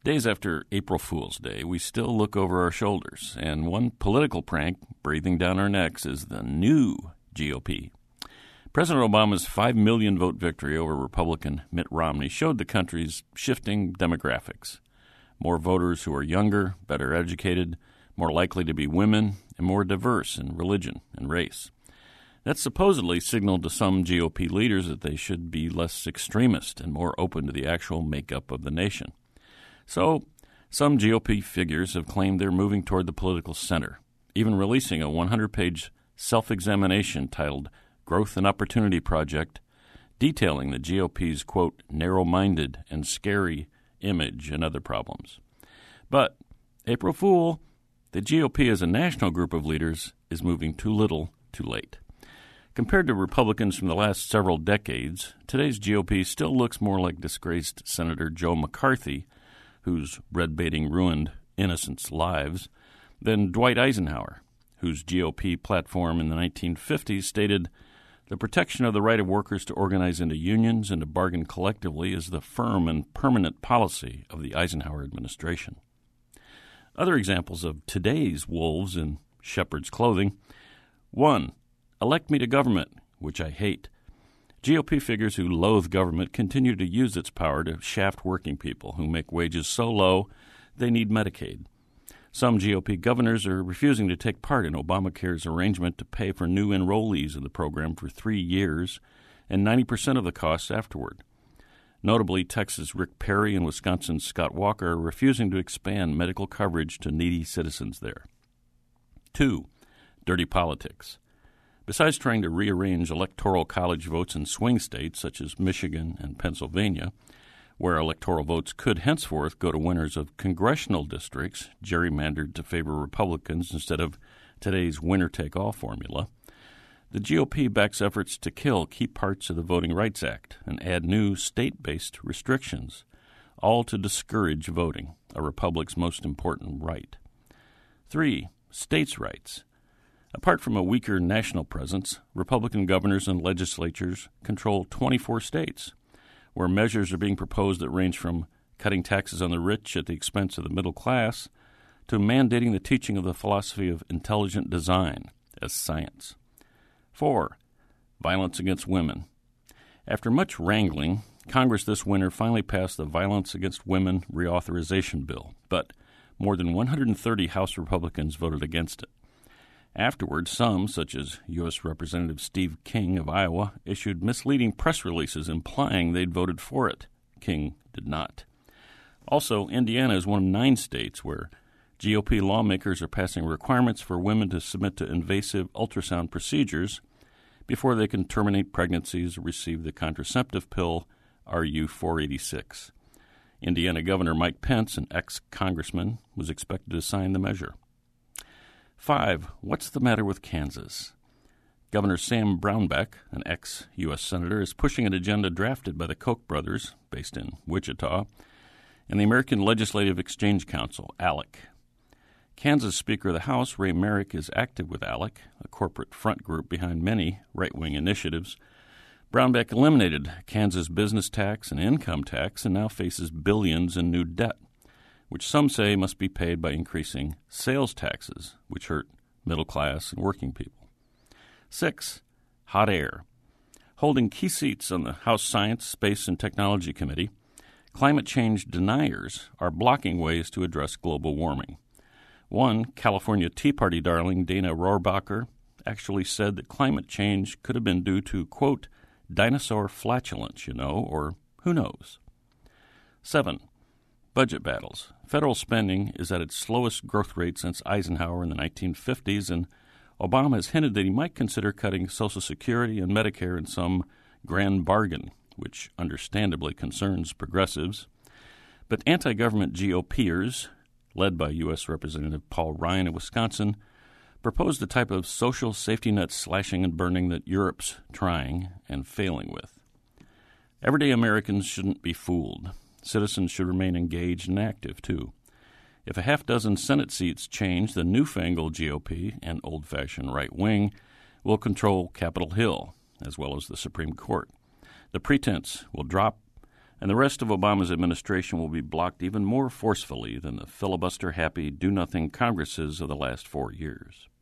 Days after April Fool's Day, we still look over our shoulders, and one political prank breathing down our necks is the new GOP. President Obama's 5 million vote victory over Republican Mitt Romney showed the country's shifting demographics. More voters who are younger, better educated, more likely to be women, and more diverse in religion and race. That supposedly signaled to some GOP leaders that they should be less extremist and more open to the actual makeup of the nation. So, some GOP figures have claimed they're moving toward the political center, even releasing a 100-page self-examination titled Growth and Opportunity Project, detailing the GOP's, quote, narrow-minded and scary image and other problems. But, April Fool, the GOP as a national group of leaders is moving too little, too late. Compared to Republicans from the last several decades, today's GOP still looks more like disgraced Senator Joe McCarthy, whose red-baiting ruined innocents' lives, than Dwight Eisenhower, whose GOP platform in the 1950s stated, "The protection of the right of workers to organize into unions and to bargain collectively is the firm and permanent policy of the Eisenhower administration." Other examples of today's wolves in shepherd's clothing. 1. Elect me to government, which I hate. GOP figures who loathe government continue to use its power to shaft working people who make wages so low they need Medicaid. Some GOP governors are refusing to take part in Obamacare's arrangement to pay for new enrollees in the program for 3 years and 90% of the costs afterward. Notably, Texas' Rick Perry and Wisconsin's Scott Walker are refusing to expand medical coverage to needy citizens there. 2. Dirty politics. Besides trying to rearrange electoral college votes in swing states such as Michigan and Pennsylvania, where electoral votes could henceforth go to winners of congressional districts gerrymandered to favor Republicans instead of today's winner-take-all formula, the GOP backs efforts to kill key parts of the Voting Rights Act and add new state-based restrictions, all to discourage voting, a republic's most important right. 3. States' rights. Apart from a weaker national presence, Republican governors and legislatures control 24 states, where measures are being proposed that range from cutting taxes on the rich at the expense of the middle class to mandating the teaching of the philosophy of intelligent design as science. 4. Violence against women. After much wrangling, Congress this winter finally passed the Violence Against Women Reauthorization Bill, but more than 130 House Republicans voted against it. Afterwards, some, such as U.S. Representative Steve King of Iowa, issued misleading press releases implying they'd voted for it. King did not. Also, Indiana is one of 9 states where GOP lawmakers are passing requirements for women to submit to invasive ultrasound procedures before they can terminate pregnancies or receive the contraceptive pill RU-486. Indiana Governor Mike Pence, an ex-congressman, was expected to sign the measure. 5. What's the matter with Kansas? Governor Sam Brownback, an ex-U.S. Senator, is pushing an agenda drafted by the Koch brothers, based in Wichita, and the American Legislative Exchange Council, ALEC. Kansas Speaker of the House, Ray Merrick, is active with ALEC, a corporate front group behind many right-wing initiatives. Brownback eliminated Kansas business tax and income tax and now faces billions in new debt, which some say must be paid by increasing sales taxes, which hurt middle class and working people. 6. Hot air. Holding key seats on the House Science, Space, and Technology Committee, climate change deniers are blocking ways to address global warming. One, California Tea Party darling Dana Rohrabacher actually said that climate change could have been due to, quote, dinosaur flatulence, or who knows. 7. Budget battles. Federal spending is at its slowest growth rate since Eisenhower in the 1950s, and Obama has hinted that he might consider cutting Social Security and Medicare in some grand bargain, which understandably concerns progressives. But anti-government GOPers, led by U.S. Representative Paul Ryan of Wisconsin, proposed the type of social safety net slashing and burning that Europe's trying and failing with. Everyday Americans shouldn't be fooled. Citizens should remain engaged and active, too. If a half-dozen Senate seats change, the newfangled GOP and old-fashioned right wing will control Capitol Hill, as well as the Supreme Court. The pretense will drop, and the rest of Obama's administration will be blocked even more forcefully than the filibuster-happy, do-nothing Congresses of the last 4 years.